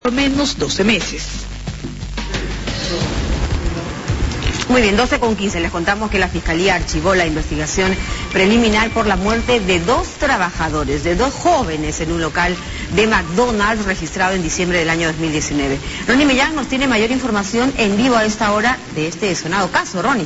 por menos 12 meses. Muy bien, 12:15. Les contamos que la Fiscalía archivó la investigación preliminar por la muerte de dos trabajadores, de dos jóvenes en un local de McDonald's registrado en diciembre del año 2019. Ronnie Millán nos tiene mayor información en vivo a esta hora de este sonado caso. Ronnie.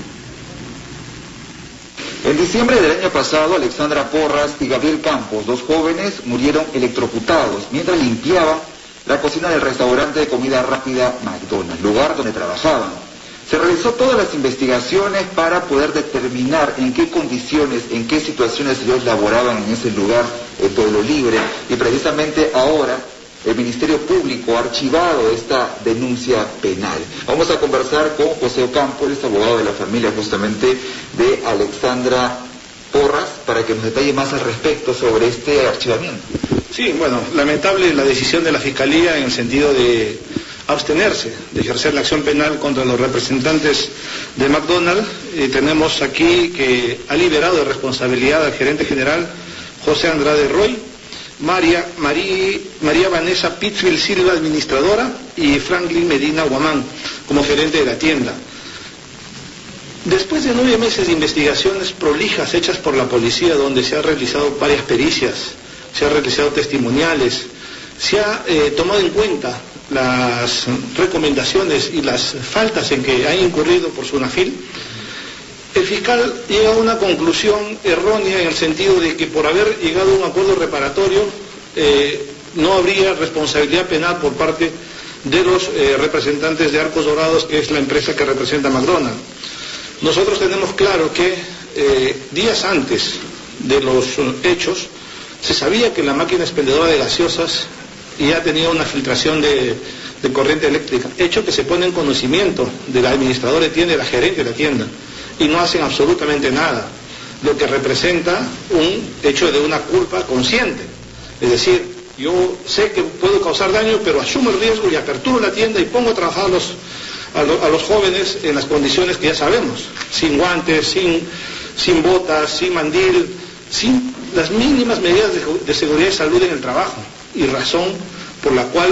En diciembre del año pasado, Alexandra Porras y Gabriel Campos, dos jóvenes, murieron electrocutados mientras limpiaban la cocina del restaurante de comida rápida McDonald's, lugar donde trabajaban. Se realizó todas las investigaciones para poder determinar en qué condiciones, en qué situaciones ellos laboraban en ese lugar, en Pueblo Libre, y precisamente ahora el Ministerio Público ha archivado esta denuncia penal. Vamos a conversar con José Ocampo, él es abogado de la familia justamente de Alexandra Porras, para que nos detalle más al respecto sobre este archivamiento. Sí, bueno, lamentable la decisión de la Fiscalía en el sentido de abstenerse de ejercer la acción penal contra los representantes de McDonald's. Tenemos aquí que ha liberado de responsabilidad al gerente general José Andrade Roy, María Vanessa Pittsfield Silva, administradora, y Franklin Medina Guamán como gerente de la tienda. Después de 9 meses de investigaciones prolijas hechas por la policía, donde se han realizado varias pericias, se han realizado testimoniales, se ha tomado en cuenta las recomendaciones y las faltas en que ha incurrido por Sunafil, el fiscal llega a una conclusión errónea en el sentido de que por haber llegado a un acuerdo reparatorio no habría responsabilidad penal por parte de los representantes de Arcos Dorados, que es la empresa que representa a McDonald's. Nosotros tenemos claro que días antes de los hechos se sabía que la máquina expendedora de gaseosas ya tenía una filtración de corriente eléctrica, hecho que se pone en conocimiento del administrador de tienda y la gerente de la tienda, y no hacen absolutamente nada, lo que representa un hecho de una culpa consciente. Es decir, yo sé que puedo causar daño, pero asumo el riesgo y aperturo la tienda y pongo a trabajar a los jóvenes en las condiciones que ya sabemos, sin guantes, sin botas, sin mandil, sin las mínimas medidas de seguridad y salud en el trabajo, y razón por la cual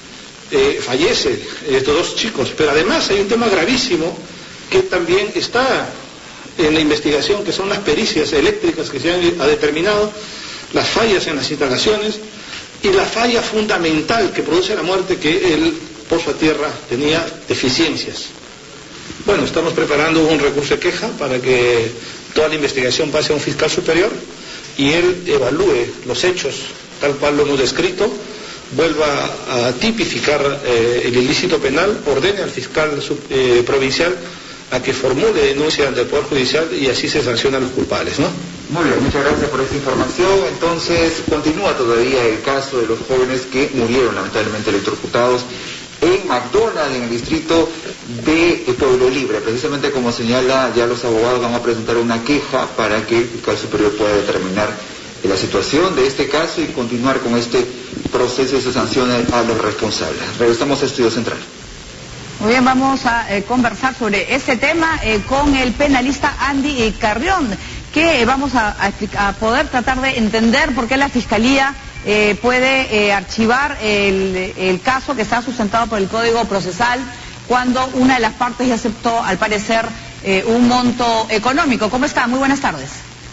fallece estos dos chicos. Pero además hay un tema gravísimo que también está en la investigación, que son las pericias eléctricas que se han determinado, las fallas en las instalaciones y la falla fundamental que produce la muerte, que el pozo a tierra tenía deficiencias. Bueno, estamos preparando un recurso de queja para que toda la investigación pase a un fiscal superior y él evalúe los hechos tal cual lo hemos descrito, vuelva a tipificar el ilícito penal, ordene al fiscal provincial a que formule denuncia ante el Poder Judicial y así se sancionan los culpables, ¿no? Muy bien, muchas gracias por esta información. Entonces, continúa todavía el caso de los jóvenes que murieron lamentablemente electrocutados en McDonald's, en el distrito de Pueblo Libre. Precisamente como señala, ya los abogados van a presentar una queja para que el fiscal superior pueda determinar la situación de este caso y continuar con este proceso y se sancione a los responsables. Regresamos a Estudio Central. Muy bien, vamos a conversar sobre este tema con el penalista Andy Carrión, que vamos a poder tratar de entender por qué la Fiscalía puede archivar el caso que está sustentado por el Código Procesal cuando una de las partes ya aceptó, al parecer, un monto económico. ¿Cómo está? Muy buenas tardes.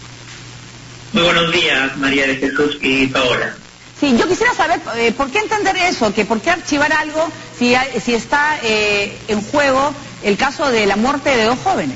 Muy buenos días, María de Jesús y Paola. Sí, yo quisiera saber por qué entender eso, que por qué archivar algo si está en juego el caso de la muerte de dos jóvenes.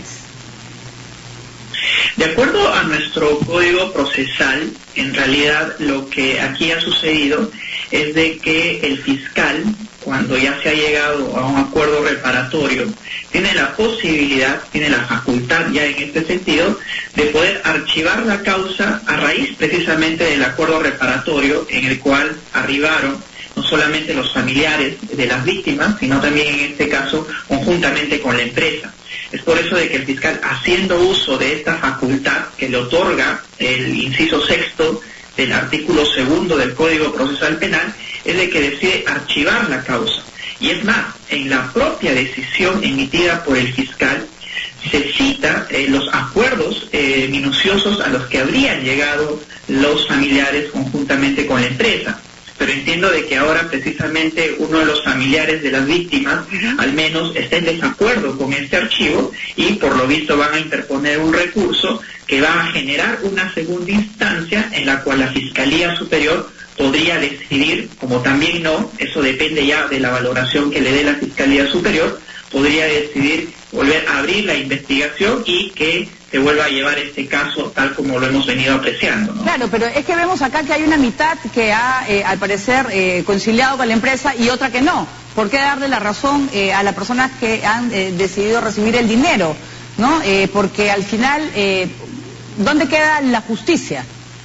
De acuerdo a nuestro código procesal, en realidad lo que aquí ha sucedido es de que el fiscal, cuando ya se ha llegado a un acuerdo reparatorio, tiene la posibilidad, tiene la facultad ya en este sentido, de poder archivar la causa a raíz precisamente del acuerdo reparatorio en el cual arribaron no solamente los familiares de las víctimas, sino también en este caso conjuntamente con la empresa. Es por eso de que el fiscal, haciendo uso de esta facultad que le otorga el inciso 6º del artículo 2 del Código Procesal Penal, es de que decide archivar la causa. Y es más, en la propia decisión emitida por el fiscal se cita los acuerdos minuciosos a los que habrían llegado los familiares conjuntamente con la empresa. pero entiendo de que ahora precisamente uno de los familiares de las víctimas al menos está en desacuerdo con este archivo y por lo visto van a interponer un recurso que va a generar una segunda instancia en la cual la Fiscalía Superior podría decidir, como también no, eso depende ya de la valoración que le dé la Fiscalía Superior, podría decidir volver a abrir la investigación y que se vuelva a llevar este caso tal como lo hemos venido apreciando, ¿no? Claro, pero es que vemos acá que hay una mitad que ha, al parecer, conciliado con la empresa y otra que no. ¿Por qué darle la razón a las personas que han decidido recibir el dinero, ¿no? Porque al final, ¿dónde queda la justicia?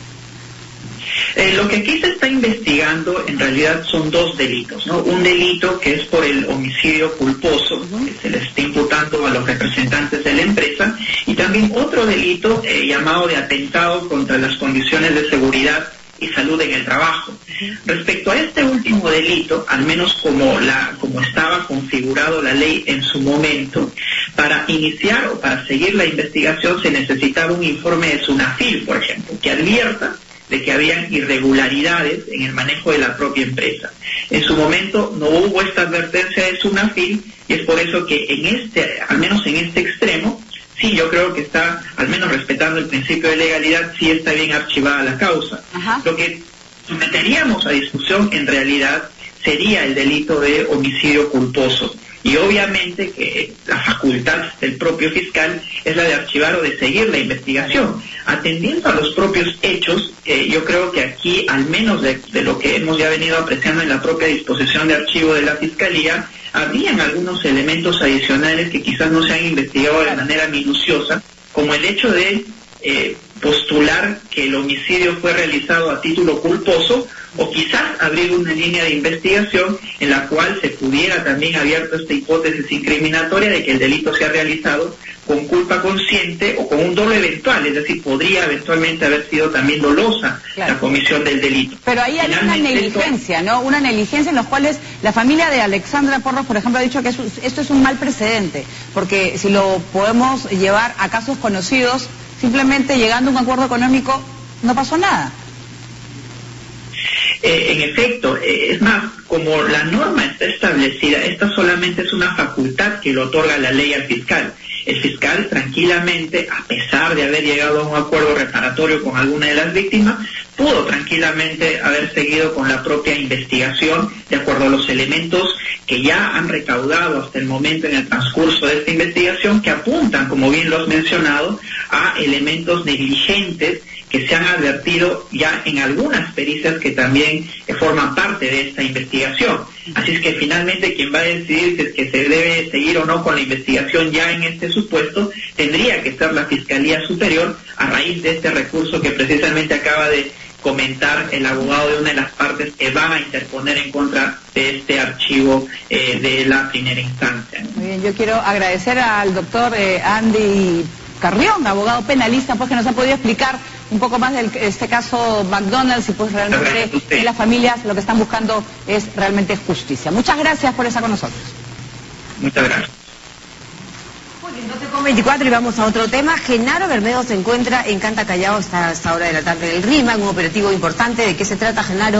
Lo que aquí se está investigando en realidad son dos delitos, ¿no? Un delito que es por el homicidio culposo, que se le está imputando a los representantes de la empresa, y también otro delito llamado de atentado contra las condiciones de seguridad y salud en el trabajo. Respecto a este último delito, al menos como estaba configurado la ley en su momento, para iniciar o para seguir la investigación se necesitaba un informe de SUNAFIL, por ejemplo, que advierta de que habían irregularidades en el manejo de la propia empresa. En su momento no hubo esta advertencia de SUNAFIL y es por eso que al menos en este extremo, sí, yo creo que está, al menos respetando el principio de legalidad, sí está bien archivada la causa. Lo que someteríamos a discusión en realidad sería el delito de homicidio culposo. Y obviamente que la facultad del propio fiscal es la de archivar o de seguir la investigación. Atendiendo a los propios hechos, yo creo que aquí, al menos de lo que hemos ya venido apreciando en la propia disposición de archivo de la Fiscalía, habrían algunos elementos adicionales que quizás no se han investigado de manera minuciosa, como el hecho de postular que el homicidio fue realizado a título culposo, o quizás abrir una línea de investigación en la cual se pudiera también abierto esta hipótesis incriminatoria de que el delito se ha realizado con culpa consciente o con un dolo eventual, es decir, podría eventualmente haber sido también dolosa la comisión del delito. Pero ahí hay una negligencia, ¿no? Una negligencia en la cual la familia de Alexandra Porras, por ejemplo, ha dicho que esto es un mal precedente, porque si lo podemos llevar a casos conocidos, simplemente llegando a un acuerdo económico, no pasó nada. En efecto, es más, como la norma está establecida, esta solamente es una facultad que le otorga la ley al fiscal. El fiscal tranquilamente, a pesar de haber llegado a un acuerdo reparatorio con alguna de las víctimas, pudo tranquilamente haber seguido con la propia investigación de acuerdo a los elementos que ya han recaudado hasta el momento en el transcurso de esta investigación, que apuntan, como bien lo has mencionado, a elementos negligentes que se han advertido ya en algunas pericias que también forman parte de esta investigación. Así es que finalmente quien va a decidir si es que se debe seguir o no con la investigación ya en este supuesto, tendría que ser la Fiscalía Superior a raíz de este recurso que precisamente acaba de comentar el abogado de una de las partes que van a interponer en contra de este archivo de la primera instancia. Muy bien, yo quiero agradecer al doctor Andy Carrión, abogado penalista, pues que nos ha podido explicar un poco más de este caso McDonald's y pues realmente en las familias lo que están buscando es realmente justicia. Muchas gracias por estar con nosotros. Muchas gracias. Muy bien, 12:24 y vamos a otro tema. Genaro Bermejo se encuentra en Canta Callao hasta esta hora de la tarde del RIMA, un operativo importante. ¿De qué se trata, Genaro?